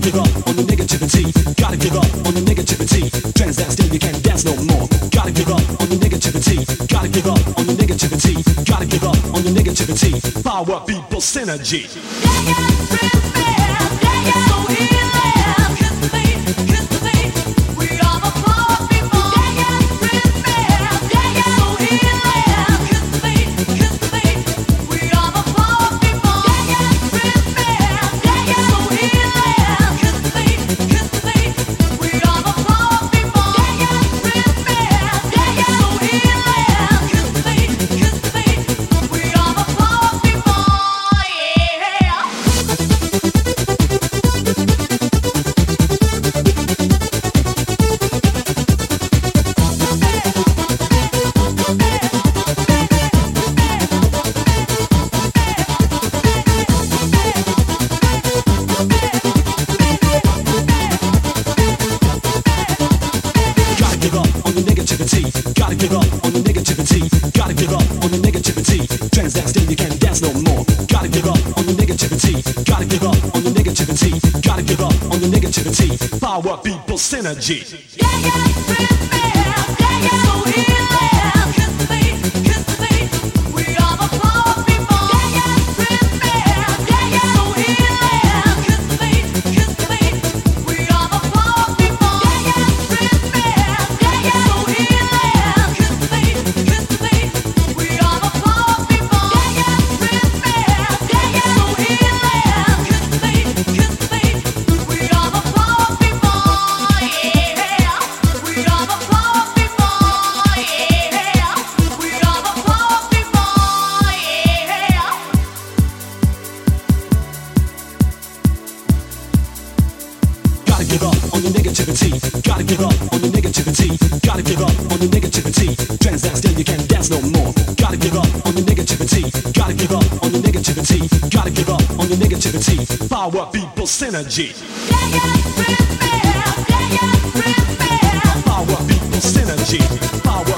give up on the negativity. Gotta give up on the negativity. Trans dance till you can't dance no more. Gotta give up on the negativity. Gotta give up on the negativity. Gotta give up on the negativity. Power people synergy. Gotta give up on the negativity. Gotta give up on the negativity. Trans dance till you can't dance no more. Gotta give up on the negativity. Gotta give up on the negativity. Gotta give up on the negativity. Power people synergy. Gotta give up on the negativity. Gotta give up on the negativity. Gotta give up on the negativity. Trans dance till you can't dance no more. Gotta give up on the negativity. Gotta give up on the negativity. Gotta give up on the negativity. Power people synergy. Power people synergy. Power